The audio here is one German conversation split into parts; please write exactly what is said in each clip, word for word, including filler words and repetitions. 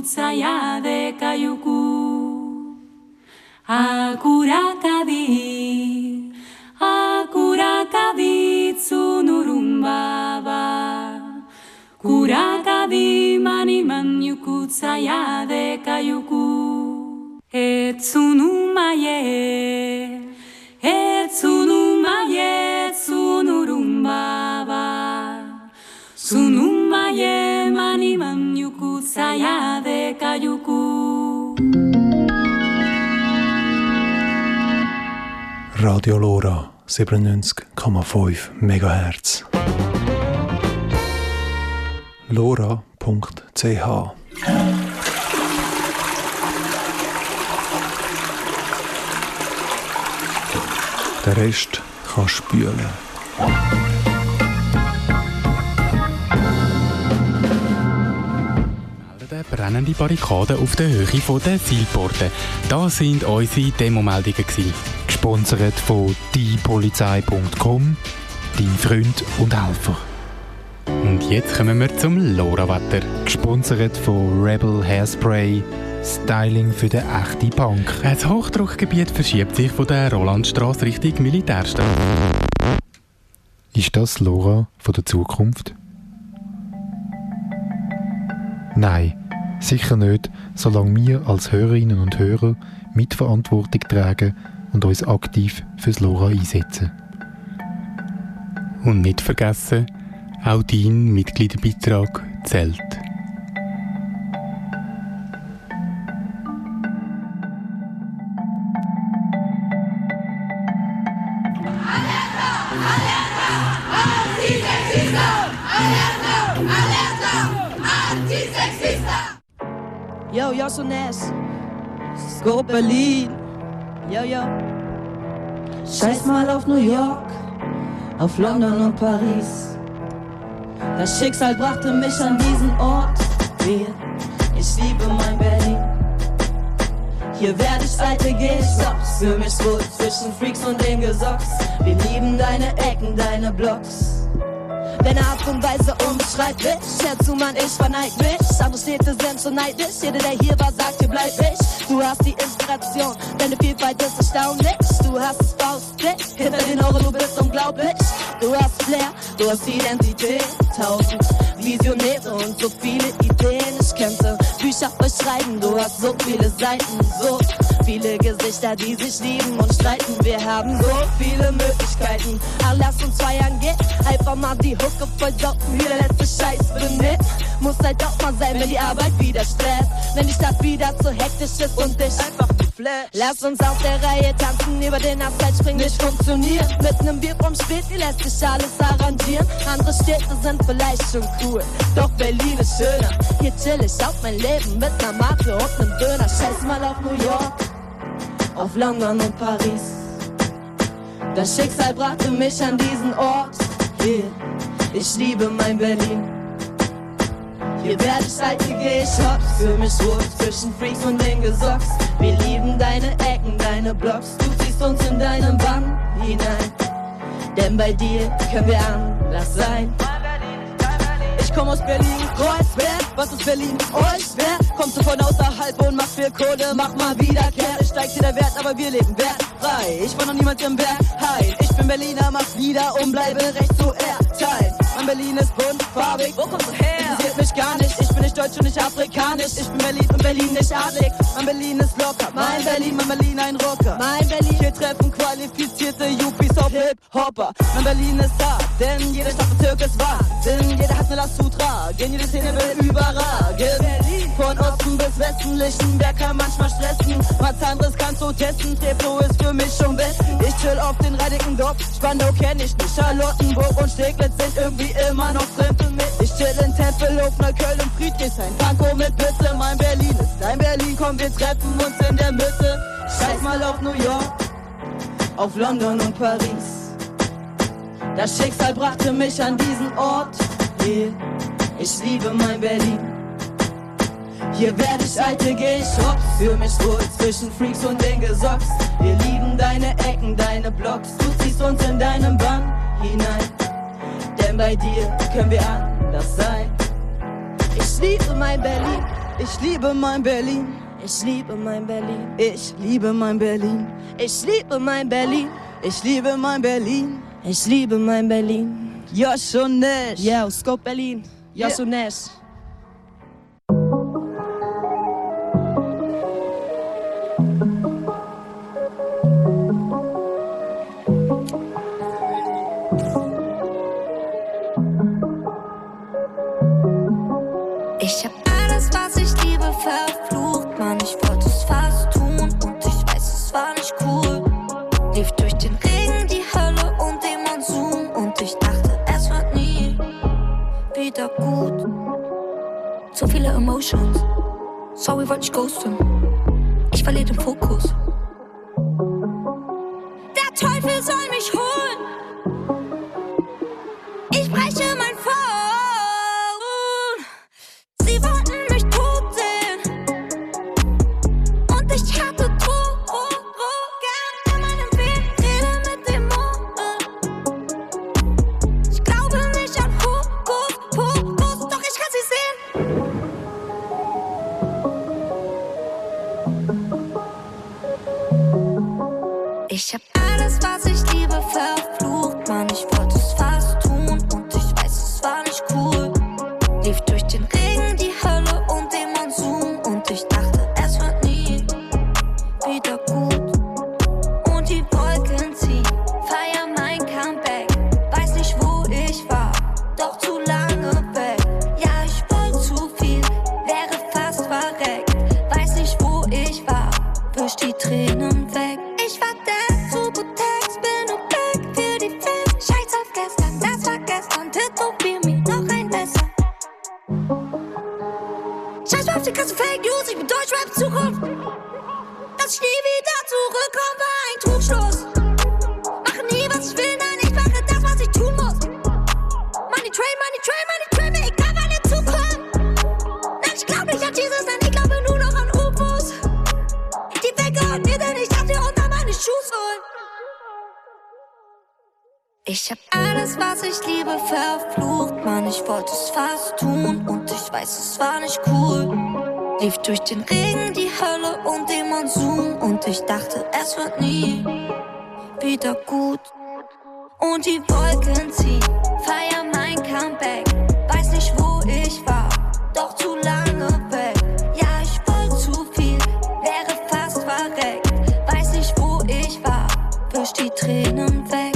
kutsaya de kayuku akurakadi akurakadi tsunurumbaba kurakadi mani manyu kutsaya de kayuku etsunumaye etsunumaye tsunurumbaba Sunumaye mani manyuku saya de kayuku. Radio Lora siebenundneunzig Komma fünf Megahertz. lora punkt c h Der Rest kann spülen. Brennende Barrikaden auf der Höhe der Zielporte. Das sind unsere Demomeldungen. Gesponsert von die polizei punkt com, dein Freund und Helfer. Und jetzt kommen wir zum Lora-Wetter. Gesponsert von Rebel Hairspray, Styling für den echten Punk. Das Hochdruckgebiet verschiebt sich von der Rolandstrasse Richtung Militärstadt. Ist das Lora von der Zukunft? Nein. Sicher nicht, solange wir als Hörerinnen und Hörer Mitverantwortung tragen und uns aktiv fürs Lora einsetzen. Und nicht vergessen, auch dein Mitgliederbeitrag zählt. Yo, Jossoness, Scope Berlin, yo, yo. Scheiß mal auf New York, auf London und Paris. Das Schicksal brachte mich an diesen Ort. Hier, ich liebe mein Berlin. Hier werde ich alte G-Shops, für mich wohl zwischen Freaks und den Gesocks. Wir lieben deine Ecken, deine Blocks. Deine Art und Weise unbeschreiblich. Hör zu, Mann, ich verneig mich. Andere Städte sind so neidisch. Jeder, der hier war, sagt, hier bleib ich. Du hast die Inspiration, deine Vielfalt ist erstaunlich. Du hast das Faustblick, hinter den Ohren, du bist unglaublich. Du hast Flair, du hast Identität. Tausend Visionäre und so viele Ideen. Ich könnte Bücher verschreiben, du hast so viele Seiten. So viele Gesichter, die sich lieben und streiten. Wir haben so viele Möglichkeiten. Ach, lass uns feiern gehen. Einfach mal die Hucke versoffen. Hier der letzte Scheiß für mit. Muss halt auch mal sein, wenn die Arbeit wieder stresst. Wenn die Stadt wieder zu hektisch ist und dich einfach flash. Lass uns auf der Reihe tanzen, über den Asphalt springen, nicht funktioniert. Mit nem Bier vom Späti lässt sich alles arrangieren. Andere Städte sind vielleicht schon cool, doch Berlin ist schöner. Hier chill ich auf mein Leben mit ner Marke und nem Döner. Scheiß mal auf New York, auf London und Paris. Das Schicksal brachte mich an diesen Ort. Hier, ich liebe mein Berlin. Hier werde ich alte G-Shops, für mich wohl zwischen Freaks und den Gesocks. Wir lieben deine Ecken, deine Blocks. Du ziehst uns in deinen Bann hinein, denn bei dir können wir anders sein. Ich komm aus Berlin, Kreuzberg, was ist Berlin euch wert? Kommst du von außerhalb und machst viel Kohle, mach mal wieder Kehrt. Es steigt dir der Wert, aber wir leben wertfrei. Ich war noch niemals im Berg, hi. Ich bin Berliner, mach wieder und bleibe recht zu airtime. Mein Berlin ist bunt, farbig, wo kommst du her? Interessiert mich gar nicht, ich bin nicht deutsch und nicht afrikanisch. Ich bin Berlin und Berlin nicht adlig. Mein Berlin ist locker, mein Berlin, mein Berlin ein Rocker. Mein Berlin, hier treffen qualifizierte Yuppies auf Hip-Hopper. Mein Berlin ist da, denn jeder Stadtbezirk ist Wahnsinn. Jeder hat ne Last zu tragen, jede Szene will überragen. Von Osten bis Westen, Lichtenberg kann manchmal stressen. Was anderes kannst du testen, Treptow ist für mich schon besten. Ich chill auf den Reinickendorf, Spandau kenn ich nicht. Charlottenburg und Steglitz sind irgendwie immer noch drin für mich. Ich chill in Tempelhof, Neukölln und Friedrichshain. Pankow mit Pisse, mein Berlin ist dein Berlin. Komm, wir treffen uns in der Mitte. Scheiß mal auf New York, auf London und Paris. Das Schicksal brachte mich an diesen Ort. Hier, ich liebe mein Berlin. Hier werde ich alte G-Shops, für mich wohl zwischen Freaks und den Gesocks. Wir lieben deine Ecken, deine Blocks. Du ziehst uns in deinen Bann hinein, denn bei dir können wir anders sein. Ich liebe mein Berlin, Ich liebe mein Berlin. Ich liebe mein Berlin. Ich liebe mein Berlin. Ich liebe mein Berlin. Ich liebe mein Berlin. Ich liebe mein Berlin. Josh und Nash. Yo, Scope Berlin. Josh und Nash. Ich hab alles, was ich liebe, verflucht, Mann. Ich wollte es fast tun und ich weiß, es war nicht cool. Lief durch den Regen, die Hölle und den Monsun und ich dachte, es wird nie wieder gut. So viele Emotions, sorry, wollte ich ghosten. Ich verliere den Fokus. Der Teufel soll mich holen. Ich breche mein Phone. Sie wollten mich tot sehen. Und ich hatte Drogen in meinem Weg, rede mit Dämonen. Ich glaube nicht an Hokus Pokus, doch ich kann sie sehen. Ich hab alles, was ich liebe, verflucht, Mann. Ich wollte es fast tun und ich weiß, es war nicht cool. Lief durch den Regen, die Hölle und den Monsun und ich dachte, es wird nie wieder gut. Und die Wolken ziehen, feier mein Comeback. Weiß nicht, wo ich war, doch zu lange weg. Ja, ich wollte zu viel, wäre fast verreckt. Weiß nicht, wo ich war, wisch die Tränen weg. Ich war der Subutex, bin nur back für die Fans. Scheiß auf gestern, das war gestern, tätowier mir noch ein Messer. Scheiß auf die ganzen Fake News, ich bin Deutschrap Zukunft. Dass ich nie wieder zurückkomme, war ein Trugschluss. Mache nie, was ich will, nein, ich mache das, was ich tun muss. Money Train, Money Train, Money Train, mir egal, wann ihr zukommt. Nein, ich glaub nicht an Jesus, nein, ich glaube nur noch an U F Os. Die weggehört mir, denn ich darf dir unter meine Schuhe holen. Ich hab alles, was ich liebe, verflucht, Mann. Ich wollte es fast tun und ich weiß, es war nicht cool. Lief durch den Regen, die Hölle und den Monsun und ich dachte, es wird nie wieder gut. Und die Wolken ziehen, feier mein Comeback. Weiß nicht, wo ich war, doch zu lange weg. Ja, ich wollte zu viel, wäre fast verreckt. Weiß nicht, wo ich war, wisch die Tränen weg.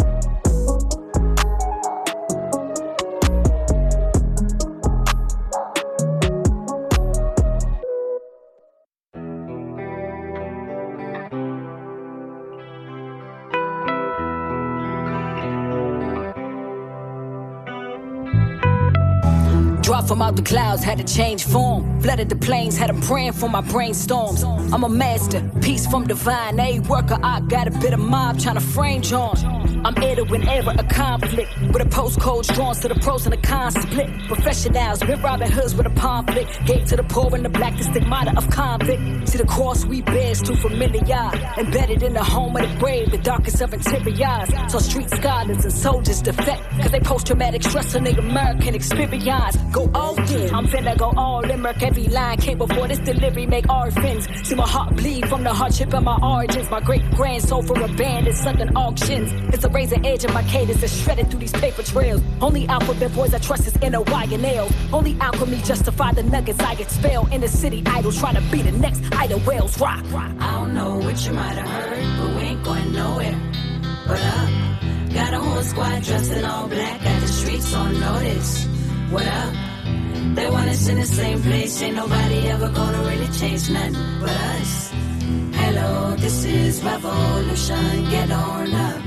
Dropped from out the clouds, had to change form. Flooded the plains, had them praying for my brainstorms. I'm a master, peace from divine. A worker, I got a bit of mob trying to frame John. I'm here to whenever a conflict. With a postcode drawn to the pros and the cons split. Professionals, been Robin Hoods with a pamphlet. Gave to the poor and the black the stigmata of convict. See the cross we bear is too familiar. Embedded in the home of the brave, the darkest of interiors. So street scholars and soldiers defect. Cause they post-traumatic stress on their American experience. Go all in, I'm finna go all in. Merc every line came before this delivery make orphans. See my heart bleed from the hardship of my origins. My great grand soul for a band is sunken auctions. It's a razor edge of my cadence that's shredded through these paper trails. Only alphabet boys I trust is in a Y and L. Only alchemy justify the nuggets I expel. In the city idol trying to be the next idol whales rock. I don't know what you might have heard, but we ain't going nowhere. But up, got a whole squad dressed in all black, got the streets on notice. What up? They want us in the same place, ain't nobody ever gonna really change nothing but us. Hello, this is revolution, get on up.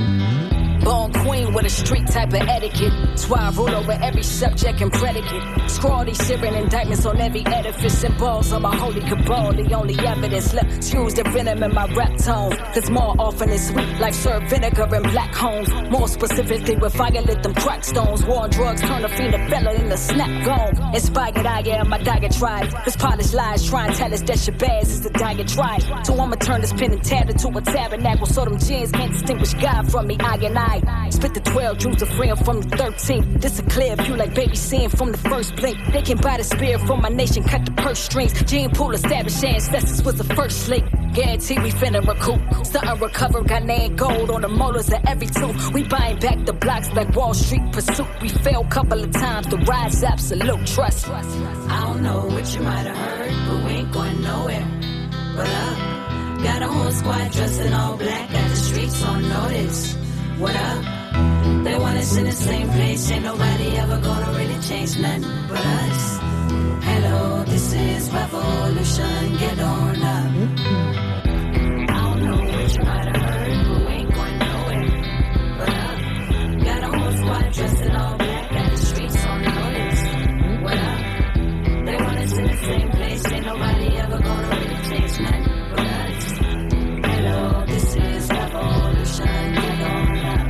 Born queen with a street type of etiquette. That's why I rule over every subject and predicate. Scrawl these searing indictments on every edifice and balls on my holy cabal. The only evidence left, excuse the venom in my rap tone. Cause more often it's sweet like served vinegar in black homes. More specifically with fire lit them crack stones. War on drugs turn a fiend a fella in the snap gone. Inspired I am my diatribe. This polished lies try and tell us that Shabazz is the diatribe. So I'ma turn this pen and tab into a tabernacle. So them gins can't distinguish God from me, I and I. Spit the twelve, drews a friend from the thirteen. This a clear view like baby seeing from the first blink. They can buy the spear from my nation, cut the purse strings. Gene Pool established ancestors was the first link. Guarantee we finna recoup. Starting recover, got land gold on the molars of every tooth. We buying back the blocks like Wall Street pursuit. We failed couple of times, the ride's absolute trust. I don't know what you might have heard, but we ain't going nowhere. But up, got a whole squad dressed in all black, got the streets on notice. What up? They want us in the same place, ain't nobody ever gonna really change nothing but us. Hello, this is revolution, get on up. I don't know what you might have heard, but we ain't going nowhere. But up, got a whole squad dressed in all black, got the streets on notice. What up? They want us in the same place, ain't nobody ever gonna really change nothing but us. Hello, this is revolution, get on up.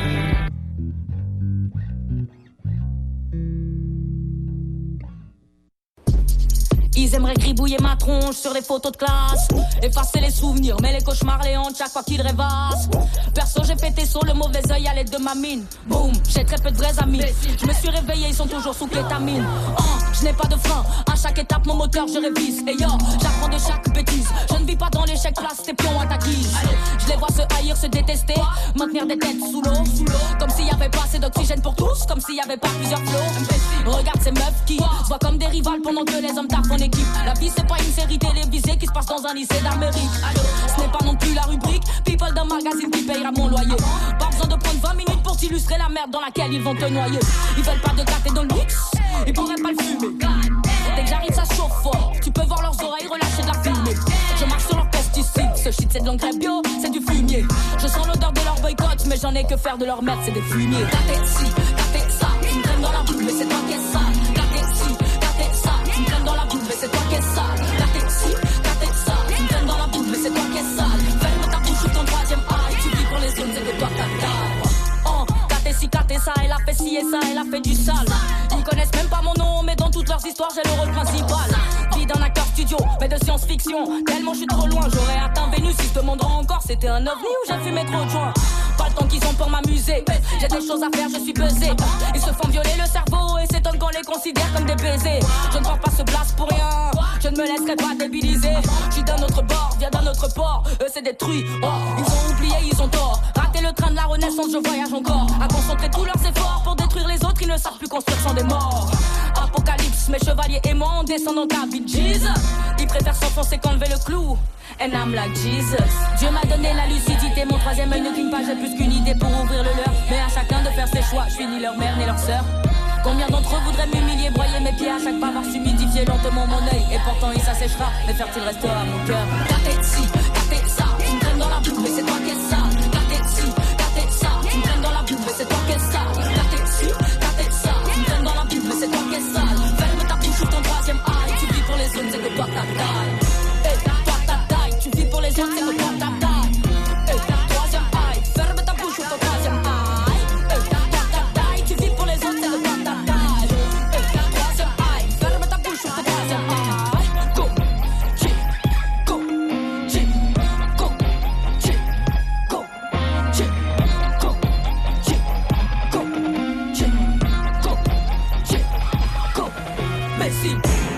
Ils aimeraient gribouiller ma tronche sur les photos de classe, effacer les souvenirs, mais les cauchemars les hantent chaque fois qu'ils rêvassent. Perso j'ai pété sur le mauvais œil à l'aide de ma mine. Boum, j'ai très peu de vrais amis. Je me suis réveillé, ils sont toujours sous kétamine. Oh, je n'ai pas de frein, à chaque étape mon moteur je révise. Et yo, j'apprends de chaque bêtise. Je ne vis pas dans l'échec, place tes pions à ta guise. Je les vois se haïr, se détester, maintenir des têtes sous l'eau. Comme s'il y avait pas assez d'oxygène pour tous, comme s'il y avait pas plusieurs flots. Regarde ces meufs qui se voient comme des rivales pendant que les hommes taffent en équipe. La vie c'est pas une série télévisée qui se passe dans un lycée d'Amérique. Ce n'est pas non plus la rubrique People d'un magazine qui payera mon loyer. Pas besoin de prendre vingt minutes pour t'illustrer la merde dans laquelle ils vont te noyer. Ils veulent pas de gâter dans le mix, ils pourraient pas le fumer. Dès que j'arrive ça chauffe fort, tu peux voir leurs oreilles relâcher de la fumée. Je marche sur leurs pesticides, ce shit c'est de l'engrais bio, c'est du fumier. Je sens l'odeur de leur boycott, mais j'en ai que faire de leur merde, c'est des fumiers. Gâté ci, gâté ça, tu me traînes dans la boue, mais c'est toi qui es sale. Gâté ci, gâté ça, tu me traînes dans la boue, mais c'est toi qui es sale. Gâté ci, gâté ça, tu me traînes dans la boue, mais c'est toi qui es sale. Ferme ta bouche ou ton troisième œil, tu vis pour les autres, c'est que toi ta taille. Oh, gâté ci, gâté ça, elle a fait ci et ça, elle a fait du sale. Ils connaissent même pas mon nom, mais dans toutes leurs histoires, j'ai le rôle principal. Vie d'un acteur studio, mais de science-fiction. Tellement je suis trop loin, j'aurais atteint Vénus. Ils se demanderont encore, c'était un ovni ou j'ai fumé trop de joints. Pas le temps qu'ils ont pour m'amuser, j'ai des choses à faire, je suis pesé. Ils se font violer le cerveau et s'étonnent qu'on les considère comme des baisers. Je ne prends pas ce place pour rien, je ne me laisserai pas débiliser. Je suis d'un autre bord, viens d'un autre port, eux c'est détruit. Oh, ils ont oublié, ils ont tort. Raté le train de la renaissance, je voyage encore. À concentrer tous leurs efforts pour détruire les autres, ils ne savent plus construire sans des morts. Apocalypse, mes chevaliers et moi on descend dans ta vie, Jesus. Ils préfèrent s'enfoncer qu'enlever le clou. And I'm like Jesus. Dieu m'a donné la lucidité, mon troisième œil ne cligne pas, j'ai plus qu'une idée pour ouvrir le leur. Mais à chacun de faire ses choix, je suis ni leur mère ni leur sœur. Combien d'entre eux voudraient m'humilier, broyer mes pieds à chaque pas, voir s'humidifier lentement mon œil. Et pourtant il s'asséchera, mais faire-t-il restera à mon cœur. Gâté ci, gâté ça, tu me traînes dans la boue, mais c'est toi qui es sale. Gâté ci, gâté ça, tu me traînes dans la boue, mais c'est toi qui es sale. Gâté ci, gâté ça, tu me traînes dans la boue, mais c'est toi qui es sale. Ferme ta bouche ou ton troisième œil, tu vis pour les autres, c'est que toi ta taille. Hey, toi ta taille, tu vis pour les autres, c'est que toi ta taille. Hey, troisième œil, ferme ta bouche ou ton troisième œil. Hey, toi ta taille, tu vis pour les autres, c'est que toi ta taille. Hey, troisième œil, ferme ta bouche ou ton troisième œil. Go, chi, go, chi, go, chi, go, chi, go, chi, go, chi, go, chi, go, Messi.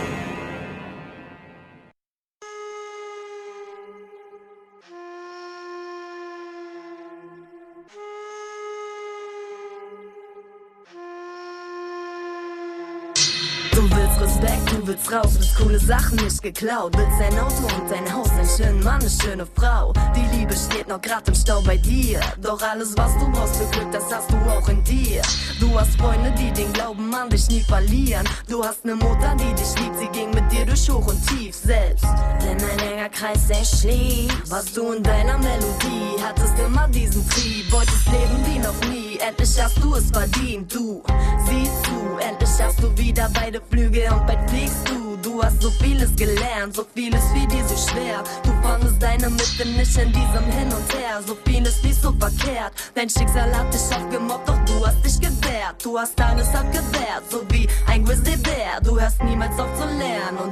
Du willst Respekt, du willst raus, willst coole Sachen nicht geklaut. Willst ein Auto und ein Haus, einen schönen Mann, eine schöne Frau. Die Liebe steht noch grad im Stau bei dir. Doch alles, was du brauchst für Glück, das hast du auch in dir. Du hast Freunde, die den Glauben an dich nie verlieren. Du hast ne Mutter, die dich liebt, sie ging mit dir durch Hoch und Tief. Selbst wenn ein enger Kreis sich schließt, warst du in deiner Melodie, hattest immer diesen Trieb, wolltest leben wie noch nie. Endlich hast du es verdient, du siehst du, endlich hast du wieder beide Flügel und bald fliegst du. Du hast so vieles gelernt, so vieles fiel dir so schwer. Du fandest deine Mitte nicht in diesem Hin und Her. So vieles lief so verkehrt, dein Schicksal hat dich aufgemobbt, doch du hast dich gewehrt. Du hast alles abgewehrt, so wie ein Grizzlybär. Du hörst niemals auf zu lernen und da geht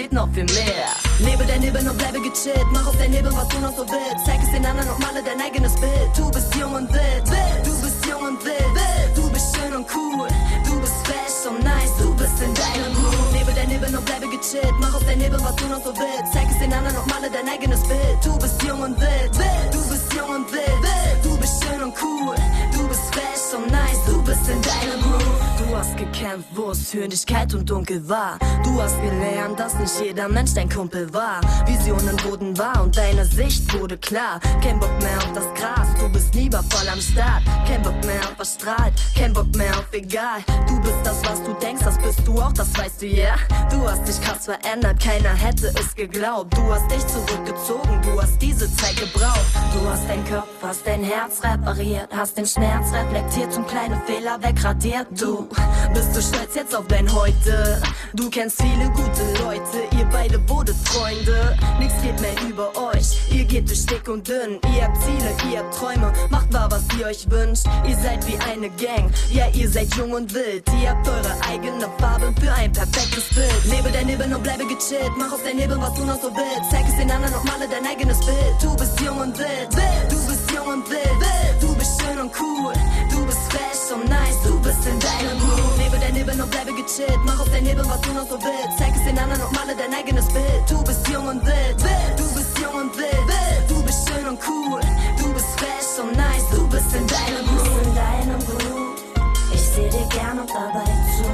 geht noch viel mehr. Lebe dein Leben und bleibe gechillt, mach aus dein Leben, was du noch so willst. Zeig es den anderen und male dein eigenes Bild. Du bist jung und wild, du bist jung und wild, du bist schön und cool, du bist fresh und nice, du bist in deinem Groove. Lebe dein Leben und bleibe gechillt, mach aus dein Leben, was du noch so willst. Zeig es den anderen und male dein eigenes Bild. Du bist jung und wild, du bist jung und wild, du bist schön und cool, du bist fresh und nice, du bist in deinem Groove. Du hast gekämpft, wo es für dich kalt und dunkel war. Du hast gelernt, dass nicht jeder Mensch dein Kumpel war. Visionen wurden wahr und deine Sicht wurde klar. Kein Bock mehr auf das Gras, du bist lieber voll am Start. Kein Bock mehr auf was strahlt, kein Bock mehr auf egal. Du bist das, was du denkst, das bist du auch, das weißt du, ja. Yeah. Du hast dich krass verändert, keiner hätte es geglaubt. Du hast dich zurückgezogen, du hast diese Zeit gebraucht. Du hast dein Kopf, hast dein Herz repariert, hast den Schmerz reflektiert, zum kleinen Fehler wegradiert. Du bist du stolz jetzt auf dein Heute? Du kennst viele gute Leute, ihr beide wurdet Freunde. Nichts geht mehr über euch, ihr geht durch dick und dünn. Ihr habt Ziele, ihr habt Träume, macht wahr, was ihr euch wünscht. Ihr seid wie eine Gang, ja ihr seid jung und wild. Ihr habt eure eigene Farbe für ein perfektes Bild. Lebe dein Leben und bleibe gechillt, mach aus dein Leben, was du noch so willst. Zeig es den anderen und male dein eigenes Bild. Du bist jung und wild, du bist jung und wild, du bist schön und cool, du bist fresh und nice, du bist in deinem Groove. Lebe dein Leben und bleibe gechillt, mach aus dein Leben, was du noch so willst. Zeig es den anderen und male dein eigenes Bild. Du bist jung und wild, du bist jung und wild, du bist schön und cool, du bist fresh und nice, du bist in deinem Groove. In deinem Groove, ich seh dir gern und dabei zu.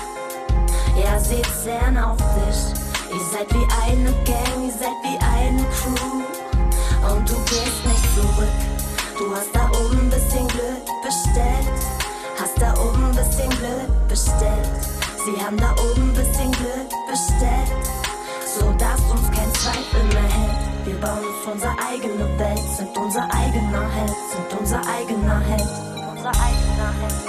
Ja, seht gern auf dich. Ihr seid wie eine Gang, ihr seid wie eine Crew. Und du gehst nicht zurück. Du hast da oben ein bisschen Glück bestellt. Hast da oben ein bisschen Glück bestellt. Sie haben da oben ein bisschen Glück bestellt. So dass uns kein Zweifel mehr hält. Wir bauen uns unsere eigene Welt. Sind unser eigener Held. Sind unser eigener Held. Unser eigener Held.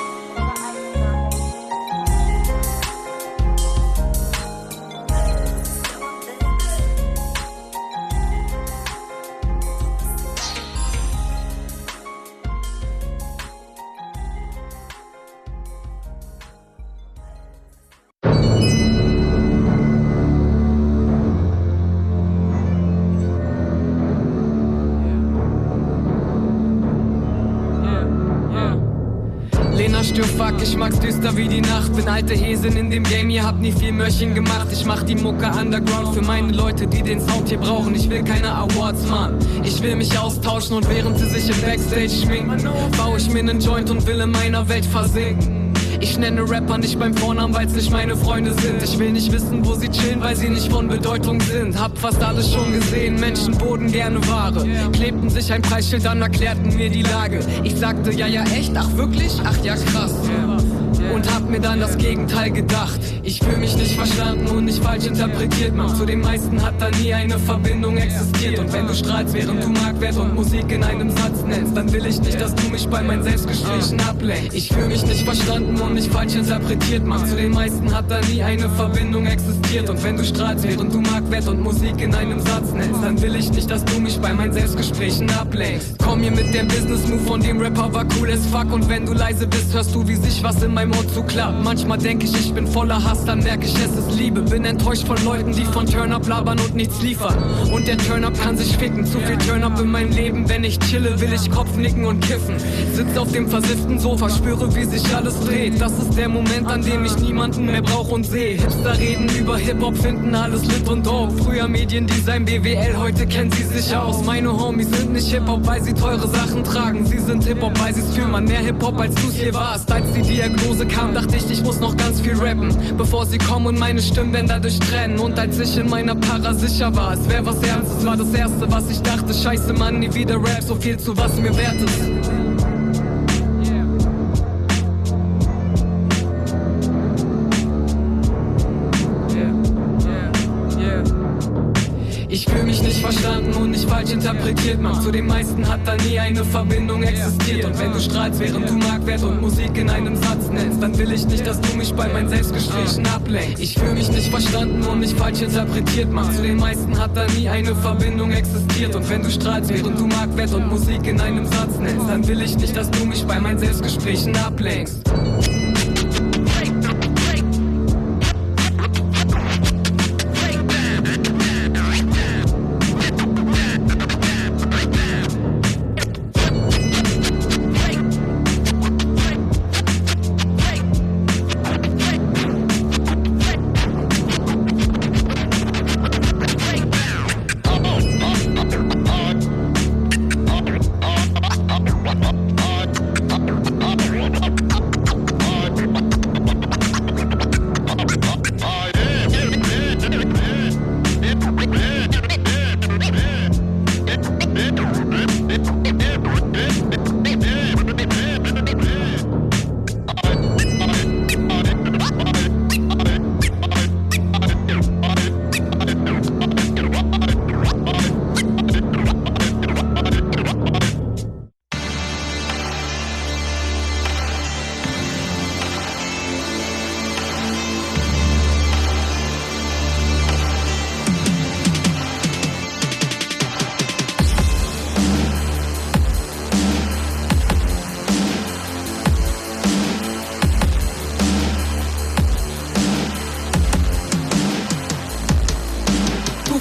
Fuck, ich mag's düster wie die Nacht. Bin alte Häsin in dem Game, ihr habt nie viel Mörchen gemacht. Ich mach die Mucke underground für meine Leute, die den Sound hier brauchen. Ich will keine Awards, Mann. Ich will mich austauschen und während sie sich im Backstage schminken, baue ich mir nen Joint und will in meiner Welt versinken. Ich nenne Rapper nicht beim Vornamen, weil's nicht meine Freunde sind. Ich will nicht wissen, wo sie chillen, weil sie nicht von Bedeutung sind. Hab fast alles schon gesehen, Menschen boten gerne Ware. Klebten sich ein Preisschild an, erklärten mir die Lage. Ich sagte, ja, ja, echt? Ach, wirklich? Ach, ja, krass. Und hab mir dann das Gegenteil gedacht. Ich fühl mich nicht verstanden und nicht falsch interpretiert, Mann. Zu den meisten hat da nie eine Verbindung existiert. Und wenn du strahlst, während du Marktwert und Musik in einem Satz nennst, dann will ich nicht, dass du mich bei meinen Selbstgesprächen ablenkst. Ich fühl mich nicht verstanden und nicht falsch interpretiert, Mann. Zu den meisten hat da nie eine Verbindung existiert. Und wenn du strahlst, während du Marktwert und Musik in einem Satz nennst, dann will ich nicht, dass du mich bei meinen Selbstgesprächen ablenkst. Komm hier mit dem Business-Move von dem Rapper war cool as fuck. Und wenn du leise bist, hörst du, wie sich was in meinem Ohr zuklappt. Manchmal denk ich, ich bin voller Hass, dann merk ich, es ist Liebe. Bin enttäuscht von Leuten, die von Turn-Up labern und nichts liefern. Und der Turn-Up kann sich ficken. Zu viel Turn-Up in meinem Leben. Wenn ich chille, will ich Kopfnicken und kiffen. Sitz auf dem versifften Sofa, spüre, wie sich alles dreht. Das ist der Moment, an dem ich niemanden mehr brauch und seh. Hipster reden über Hip-Hop, finden alles lit und dope. Früher Mediendesign, B W L, heute kennen sie sich aus. Meine Homies sind nicht Hip-Hop, weil sie teure Sachen tragen. Sie sind Hip-Hop, weil sie's fühlen. Man, mehr Hip-Hop, als du's hier warst. Als die Diagnose kam, dachte ich, ich muss noch ganz viel rappen, bevor sie kommen und meine Stimmbänder durchtrennen. Und als ich in meiner Para sicher war, es wär was Ernstes, war das Erste, was ich dachte. Scheiße, Mann, nie wieder Rap, so viel zu was mir wert ist. Ich fühl mich nicht verstanden und nicht falsch interpretiert, Mann. Zu den meisten hat da nie eine Verbindung existiert. Und wenn du strahlst, während du Marktwert und Musik in einem Satz nennst, dann will ich nicht, dass du mich bei meinen Selbstgesprächen ablenkst. Ich fühl mich nicht verstanden und nicht falsch interpretiert, Mann. Zu den meisten hat da nie eine Verbindung existiert. Und wenn du strahlst, während du Marktwert und Musik in einem Satz nennst, dann will ich nicht, dass du mich bei meinen Selbstgesprächen ablenkst.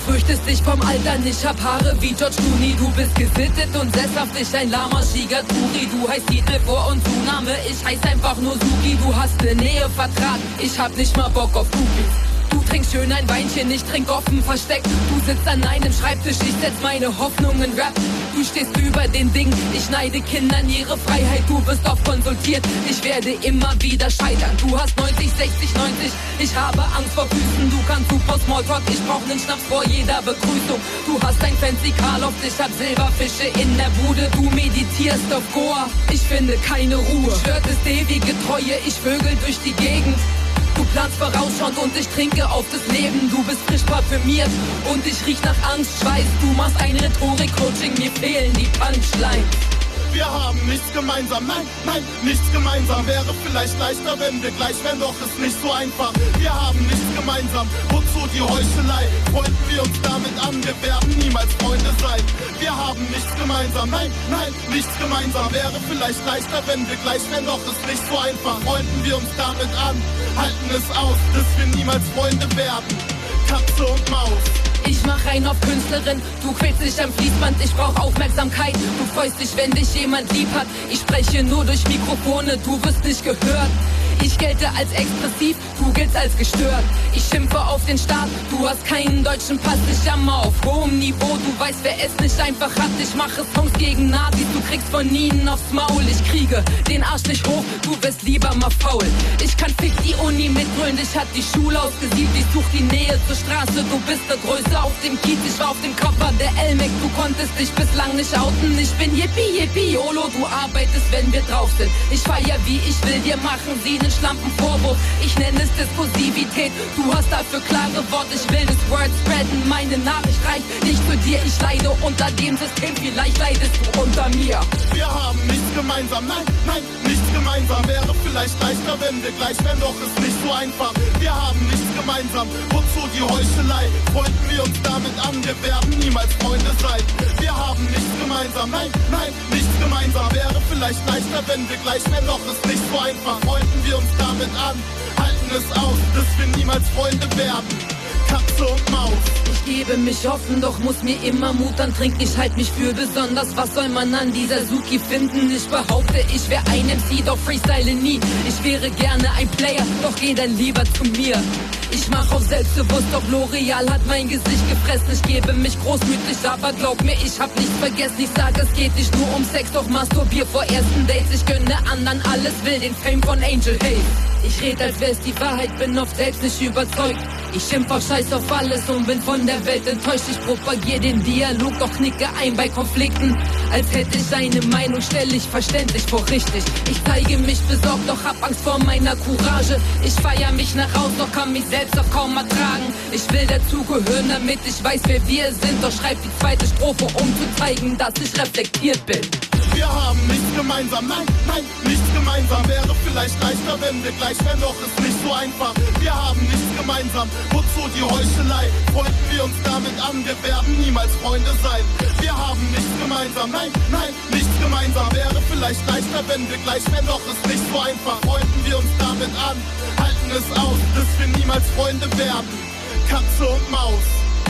fürchtest dich vom Altern, ich hab Haare wie George Clooney. Du bist gesittet und sesshaft, ich ein Lama Shigaturi. Du heißt Titel vor und Zunahme, ich heiß einfach nur Suki. Du hast ne Nähevertrag, ich hab nicht mal Bock auf Groupies. Du trinkst schön ein Weinchen, ich trink offen versteckt. Du sitzt an einem Schreibtisch, ich setz meine Hoffnung in Rap. Du stehst über den Dingen, ich neide Kindern ihre Freiheit. Du wirst oft konsultiert, ich werde immer wieder scheitern. Du hast neunzig, sechzig, neunzig, ich habe Angst vor Füßen. Du kannst super Smalltalk, ich brauch nen Schnaps vor jeder Begrüßung. Du hast ein fancy Karloff, ich hab Silberfische in der Bude. Du meditierst auf Goa, ich finde keine Ruhe. Shirt ist ewige Treue, ich vögel durch die Gegend. Du planst vorausschauend und ich trinke auf das Leben. Du bist frisch parfümiert und ich riech nach Angstschweiß. Du machst ein Rhetorik-Coaching, mir fehlen die Punchlines. Wir haben nichts gemeinsam, nein, nein, nichts gemeinsam. Wäre vielleicht leichter, wenn wir gleich wären, doch ist nicht so einfach. Wir haben nichts gemeinsam, wozu die Heuchelei? Freunden wir uns damit an, wir werden niemals Freunde sein. Wir haben nichts gemeinsam, nein, nein, nichts gemeinsam. Wäre vielleicht leichter, wenn wir gleich wären, doch ist nicht so einfach. Freunden wir uns damit an, halten es aus, dass wir niemals Freunde werden. Katze und Maus. Ich mach rein auf Künstlerin, du quälst dich am Fließband, ich brauch Aufmerksamkeit. Du freust dich, wenn dich jemand lieb hat. Ich spreche nur durch Mikrofone, du wirst nicht gehört. Ich gelte als expressiv, du giltst als gestört. Ich schimpfe auf den Staat, du hast keinen deutschen Pass. Ich jammer auf hohem Niveau, du weißt, wer es nicht einfach hat. Ich mache Songs gegen Nazis, du kriegst von ihnen aufs Maul. Ich kriege den Arsch nicht hoch, du wirst lieber mal faul. Ich kann fick die Uni mitbrüllen, dich hat die Schule ausgesiebt. Ich such die Nähe zur Straße, du bist der Größe auf dem Kiez. Ich war auf dem Cover der Elmec, du konntest dich bislang nicht outen. Ich bin Yippie, Yippie, YOLO, du arbeitest, wenn wir drauf sind. Ich feier wie ich will, dir machen sie einen Schlampenvorwurf. Ich nenne es Diskursivität, du hast dafür klare Worte. Ich will das Word spreaden, meine Nachricht reicht nicht zu dir. Ich leide unter dem System, vielleicht leidest du unter mir. Wir haben nichts gemeinsam, nein, nein, nichts gemeinsam. Wäre vielleicht leichter, wenn wir gleich wären, doch ist nicht so einfach. Wir haben nichts gemeinsam, wozu die Heuchelei? Freunden wir uns damit an, wir werden niemals Freunde sein. Wir haben nichts gemeinsam, nein, nein, nichts gemeinsam. Wäre vielleicht leichter, wenn wir gleich wären, doch ist nicht so einfach. Freunden wir uns damit an, halten es aus, dass wir niemals Freunde werden. Katze und Maus. Ich gebe mich offen, doch muss mir immer Mut antrinken. Ich halte mich für besonders, was soll man an dieser Suki finden? Ich behaupte, ich wäre ein M C, doch freestyle nie. Ich wäre gerne ein Player, doch geh dann lieber zu mir. Ich mach auf selbstbewusst, doch L'Oreal hat mein Gesicht gefressen. Ich gebe mich großmütig, aber glaub mir, ich hab nichts vergessen. Ich sag, es geht nicht nur um Sex, doch masturbier vor ersten Dates. Ich gönne anderen alles, will den Fame von Angel Hayes. Ich red, als wär's die Wahrheit, bin oft selbst nicht überzeugt. Ich schimpf auf Scheiß auf alles und bin von der Welt enttäuscht. Ich propagier den Dialog, doch knicke ein bei Konflikten. Als hätte ich eine Meinung, stell ich verständlich vor richtig. Ich zeige mich besorgt, doch hab Angst vor meiner Courage. Ich feier mich nach raus, doch kann mich selbst auch kaum ertragen. Ich will dazugehören, damit ich weiß, wer wir sind. Doch schreib die zweite Strophe, um zu zeigen, dass ich reflektiert bin. Wir haben nichts gemeinsam, nein, nein, nichts gemeinsam. Wäre vielleicht leichter, wenn wir gleich wären, doch ist nicht so einfach. Wir haben nichts gemeinsam, wozu die Heuchelei? Freunden wir uns damit an, wir werden niemals Freunde sein. Wir haben nichts gemeinsam, nein, nein, nichts gemeinsam. Wäre vielleicht leichter, wenn wir gleich wären, doch ist nicht so einfach. Freunden wir uns damit an, halten es aus, dass wir niemals Freunde werden. Katze und Maus.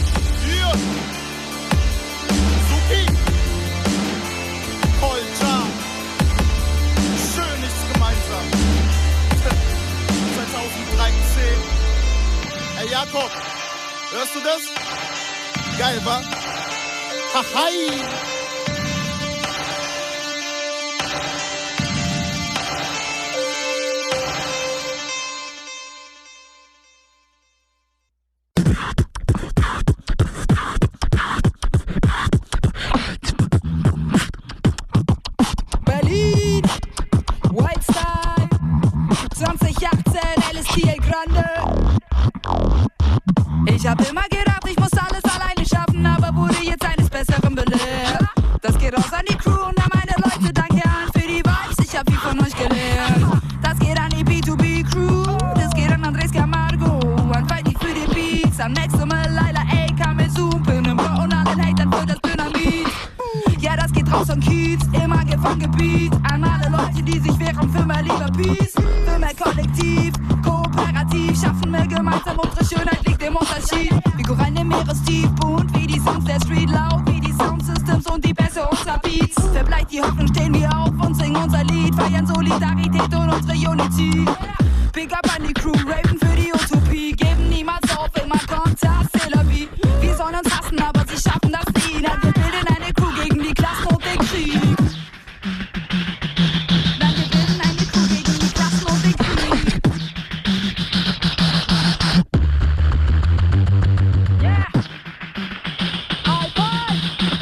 Yeah. Suki. Polter. Schön nichts gemeinsam. zwanzig dreizehn. Hey Jakob, hörst du das? Geil, wa? Hahai! Ich hab immer gedacht, ich muss alles alleine schaffen, aber wurde jetzt eines Besseren belehrt. Das geht raus an die Crew und an meine Leute, danke an für die Vibes, ich hab viel von euch gelernt. Das geht an die B zwei B Crew, das geht an Andres Camargo, an Fighty für die Beats, am nächsten Mal Laila, ey, kann mir zoomen, im Bro und allen Hatern für das Dynamit. Ja, das geht raus am Kiez, im Angefangen-Gebiet, an alle Leute, die sich wehren für mehr lieber Peace, für mehr Kollektiv, kooperativ, schaffen wir gemeinsam unsere Schönheit, liegt im Unterschied. Wir gehen rein im Meer wäre Steve bunt wie die Songs der Street, laut wie die Soundsystems und die Bässe unserer Beats. Wer bleibt die Hoffnung, stehen wir auf und singen unser Lied, feiern Solidarität und unsere Unity. Big up an die Crew, raven für die Utopie, geben niemals auf, immer Kontakt, c'est la vie. Wir sollen uns hassen, aber sie schaffen das nie, denn wir bilden eine Crew gegen die Klassen und den Krieg. Denn wir bilden eine Crew gegen die Klassen und den Krieg. Yeah! All five!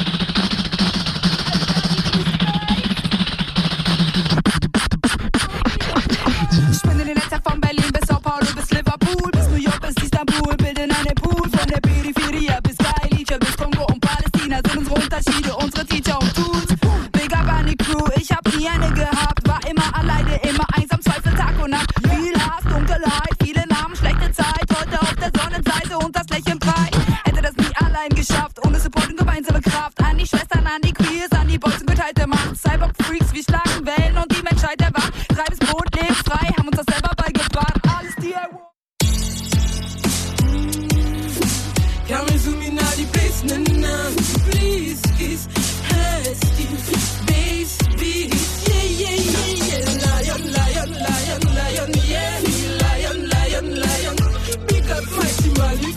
Ich bin in den Netzwerk von Berlin bis Sao Paulo bis Liverpool, bis New York bis Istanbul, bilden eine Pool von der Peripherie bis Galicia bis Kongo und Palästina sind unsere Unterschiede, unsere Teacher und Tools. Big up an die Crew, ich hab nie eine gehabt, war immer alleine, immer einsam, Zweifel Tag und Nacht. Viel Hass, Dunkelheit, viele Namen, schlechte Zeit, heute auf der Sonnenseite und das Lächeln breit. Hätte das nie allein geschafft, ohne Support und gemeinsame Kraft. An die Schwestern, an die Queers, an die Boys und geteilte Macht. Cyborg-Freaks, wir schlagen Wellen und die Menschheit erwacht. Treibes Brot, lebt frei, haben uns das selber beigebracht. Alles D I Y. Come and zoom in all the place, na na. Please, kiss, hasty, bass, beats, yeah, yeah, yeah, yeah. Lion, lion, lion, lion, yeah. Lion, lion, lion, big up mighty Malik.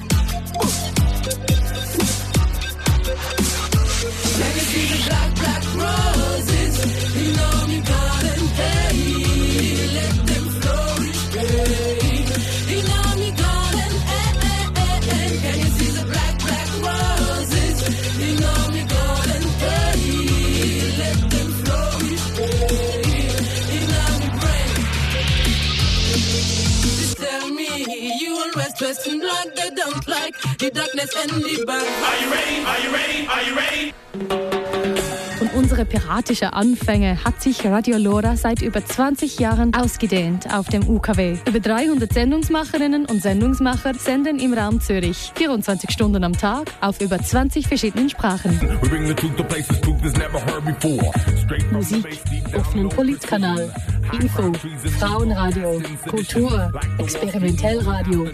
Let me see the black, black roses in all me garden, hey. Let them flourish, hey. In all me garden, hey, hey, hey, hey. Can you see the black, black roses in all me garden, hey. Let them flourish, hey. In all me brain. Just tell me, you always dressed in black, they don't like the darkness and the bad. Are you ready? Are you ready? Are you ready? Von unsere piratische Anfänge hat sich Radio Lora seit über zwanzig Jahren ausgedehnt auf dem U K W. Über dreihundert Sendungsmacherinnen und Sendungsmacher senden im Raum Zürich vierundzwanzig Stunden am Tag auf über zwanzig verschiedenen Sprachen. Musik, offenen Politkanal, Info, Frauenradio, Kultur, Experimentellradio.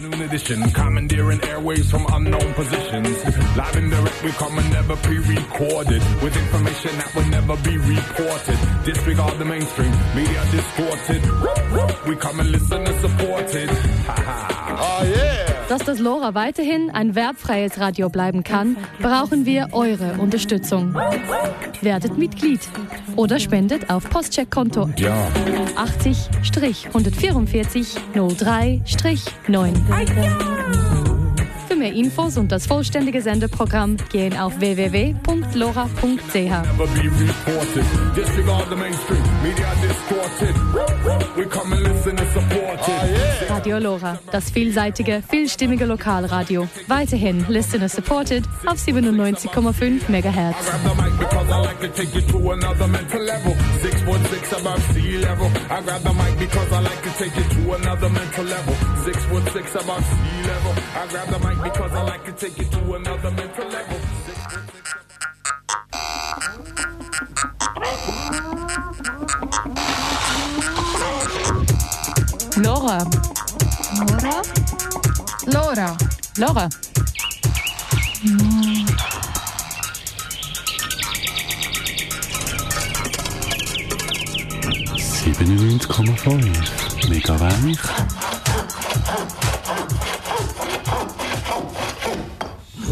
That will never be reported. Disregard the mainstream, media distorted. We come and listen and support it. Oh yeah! Dass das Lora weiterhin ein werbfreies Radio bleiben kann, brauchen wir eure Unterstützung. Werdet Mitglied oder spendet auf Postcheckkonto ja. achtzig einhundertvierundvierzig null drei neun. Für mehr Infos und das vollständige Sendeprogramm gehen auf w w w punkt lora punkt c h. Radio Lora, das vielseitige, vielstimmige Lokalradio. Weiterhin Listener Supported auf siebenundneunzig Komma fünf Megahertz. Because I like to take it to another mental level. Lora. Lora? Lora. Lora. siebenundneunzig Komma fünf Mega weich.